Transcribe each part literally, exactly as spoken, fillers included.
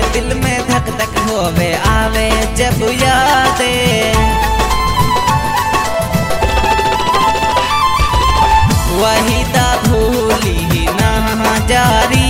दिल में धक धक होवे आवे जब यादे वहीदा भूली ना जारी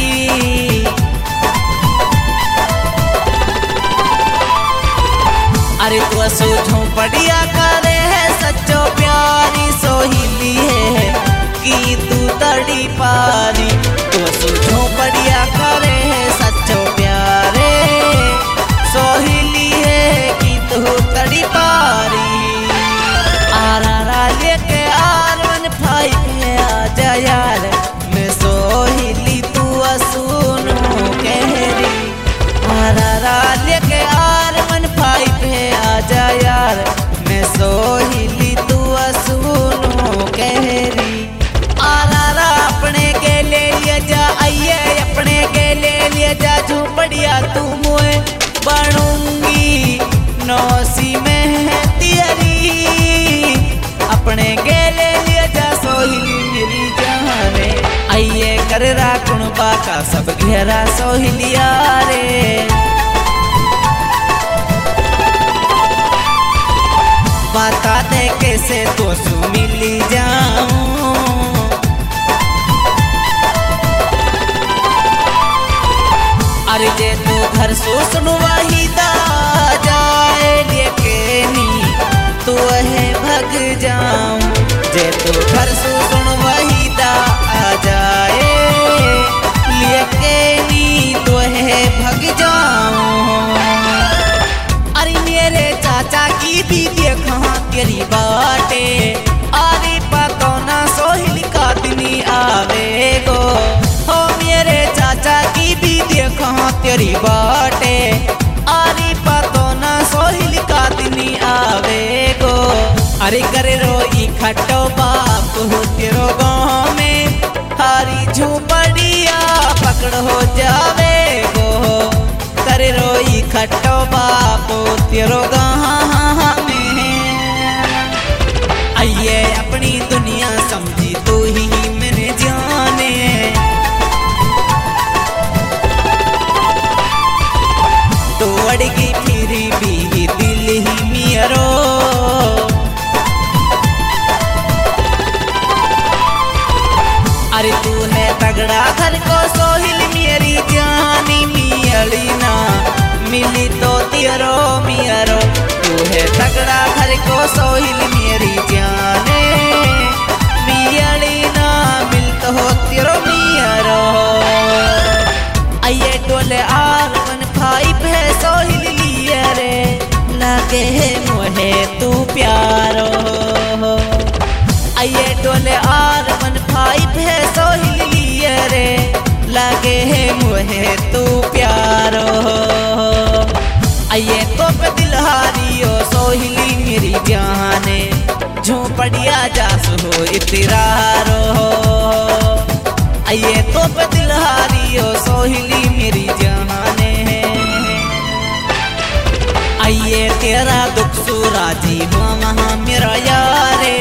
अरे तू सो झोपड़िया करे है सच्चो प्यारी सोहिली है कि तू तड़ी पारी तू सो झोपड़िया करे है सच्चो प्यारे सोहिली है कि तू तड़ी पारी आरा रा लेके आरवन भाई है आजा यार मैं सोहिली तू सुनो कहरी आरा रा लेके आरवन भाई है आजा यार मैं सोहिली तू सुनो कहरी आरा रा अपने के ले लिया जा आइए अपने के ले लिया जा झोपड़िया तू मोए बनूंगी नौसी में तेरी अपने के ले लिया जा सोहिली मेरी जाने आइए कर राकुण बाका सब घेरा सोहिलिया रे बता दे कैसे तो सु मिली जाऊं अरे जे तू घर सो सुन वहीदा जाए लेके नी तू है भग जाऊं जे तू घर सो सुन वहीदा आ जाए लेके नी तू है भग जाऊं अरे मेरे चाचा की भी देखा तेरी बाटे अरे पतो ना सोहिल का दिनी आवे गो हो मेरे चाचा की भी देखा तेरी बाटे अरे पतो ना सोहिल का दिनी आवे गो अरे करे रो इकट्ठो बाप हो तेरो गाँव में हरी झोपड़िया पकड़ हो जावे गो करे रो इकट्ठो बाप तेरो गाँव में आइए अपनी दुनिया समझी तू ही मैंने जाने तो अड़गी फिरी भी दिल ही मेरो अरे तू है तगड़ा घर को सोहिल मेरी जानी मियली ना मिली तो तेरो मियरो तू है तगड़ा घर को सोहिल मेरी जाने मियली ना मिल तो हो तेरो मियरो आइए टोले आरवन भाई है सोहिल लिया रे लगे मोहे तू प्यारो आइए टोले आरवन भाई है सोहिल लिया रे लगे मोहे तू प्यारो आइए तो पे दिलहारी ओ सोहिली मेरी जाने झोपड़िया जास हो इतरारो आइए तो पे दिलहारी ओ सोहिली मेरी जाने आइए तेरा दुख सुराजी हो वहाँ मेरा यारे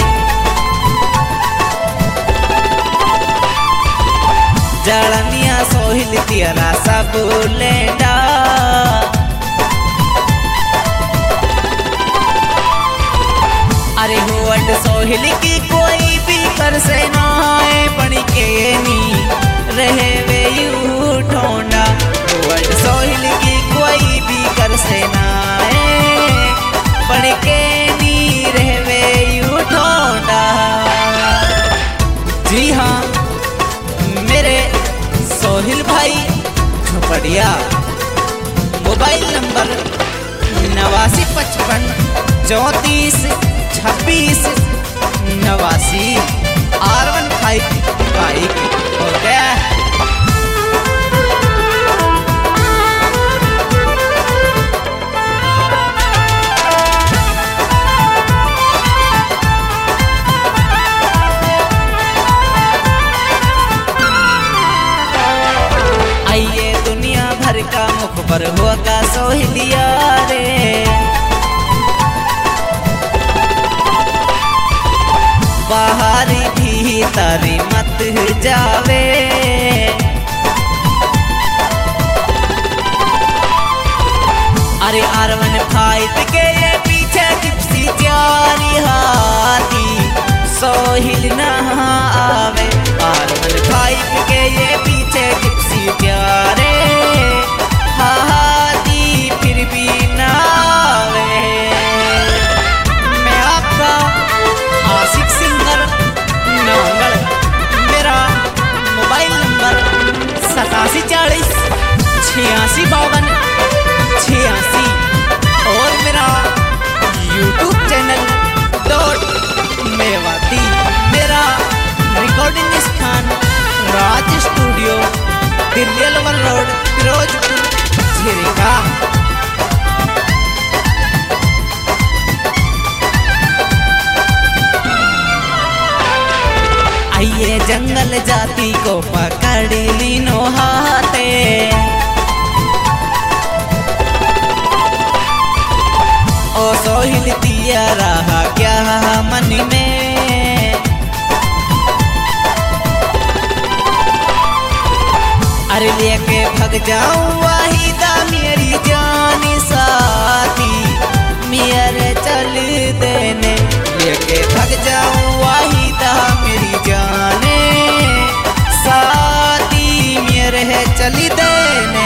जड़निया सोहिल तेरा सब लेडा अरे होवट सोहिल की कोई भी कर से ना है पण के नी रहे वे यू ठोंडा होवट सोहिल की कोई भी कर से ना है पण के नी रहे वे यू ठोंडा जी हाँ मेरे सोहिल भाई झोपड़िया मोबाइल नंबर नवासी पचपन चौंतीस छब्बीस नवासी आर वन फाइव बाइक हो गया। आइए दुनिया भर का मुखबर होगा सोहिलिया रे बाहर भीतर मत जावे अरे आर वन फाइव के ये पीछे जिप्सी चारी हाथी सोहिल ना आवे। आर वन फाइव के ये पीछे जिप्सी प्यारे हाथी फिर भी ना आवे। मैं आपका आशिक सिंगर नांगल, मेरा मोबाइल नंबर सतासी चालीस छियासी बावन छियासी और मेरा यूट्यूब चैनल डॉट मेवाती। मेरा रिकॉर्डिंग स्थान राज स्टूडियो, दिल्ली अलवर रोड, फिरोजपुर, झिरका। आइए जंगल जाति को पकड़ लीनो हाथे, ओ सोहिल दिया रहा क्या मन में। अरे लेके भग जाऊं वाहिदा मेरी जानी साथी, मेरे चल देने लेके भग जाऊं वाहिदा मेरी जाने साथी, मेरे चल देने।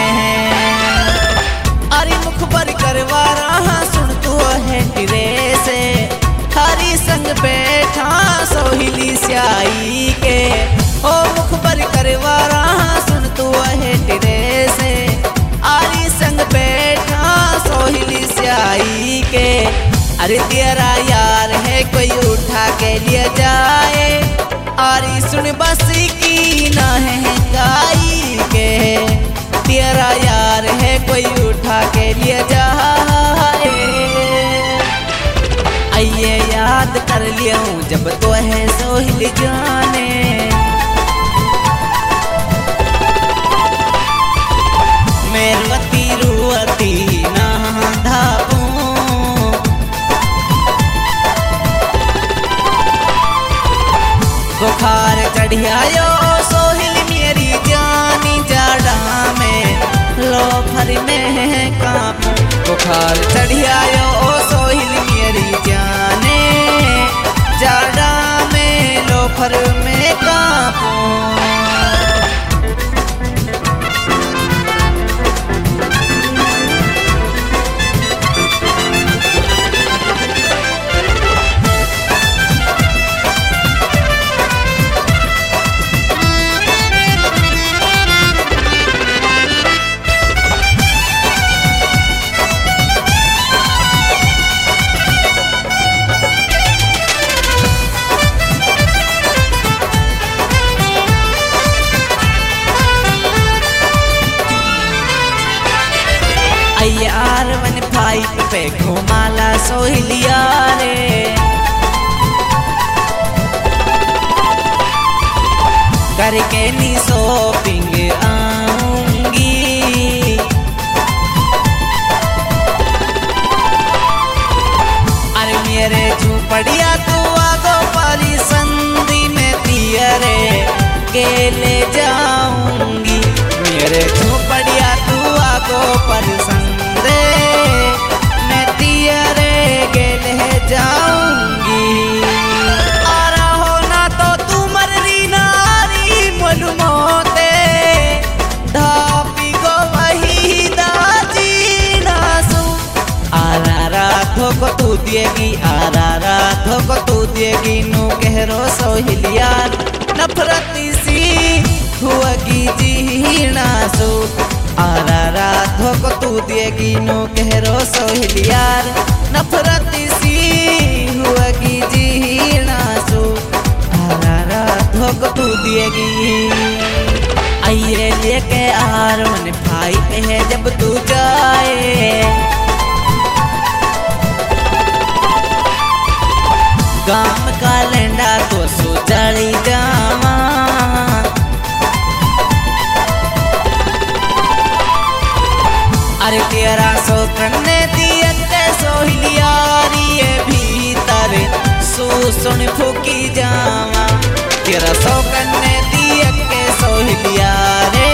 अरे मुख पर करवा रहा सुन तू है टिरे से, हरी संग बैठा सोहिली स्याई के। ओ मुख पर करवा रहा सुन तू है टिरे से, आरी संग बैठा सोहिली स्याई के। अरे तेरा यार है कोई उठा के लिए जाए, आरी सुन बस की ना है गाई के। तेरा यार है कोई उठा के लिए जाए, आइए याद कर लिया हूँ जब तो है सोहिल जाने। मैं रुअती रुअती ना धापूं, बुखार चढ़ियायो सोहिल मेरी जानी जाड़ा में, लो फर में कांपूं। बुखार चढ़ियायो सोहिल मेरी जाने जाड़ा में, लो फर में कांपूं। आर वन फाइव पे घुमाला सोहिलिया रे, करके नी शॉपिंग आऊंगी। अरे मेरे झूपड़िया तू आगो पारी संधि में तियरे के ले जाऊंगी। मेरे झूपड़िया तू आगो पर संधि मैं तियरे के ले जाऊंगी। आ रहो ना तो तू मर्री नारी मुलमोते, ढापी को वही दाजी नासू। आरा राधो को तू देगी, आरा राधो को तू देगी, नू कहरो सोहिलियार नफरत सी हुआगी जी नासू। आरा राधो को तू देगी, नो कहरो सोहिलियार नफरत सी हुआगी जी नासू। आरा राधो को तू देगी, आइए लेके आर वन फाइव है जब तू जाए। गाम का लेंडा तो सुचड़ी जावा, अरे तेरा सो करने दिया सोहिलियारी भीतर सू सुन फूकी जावा। तेरा सौ करने दिया के सोहिलिया रे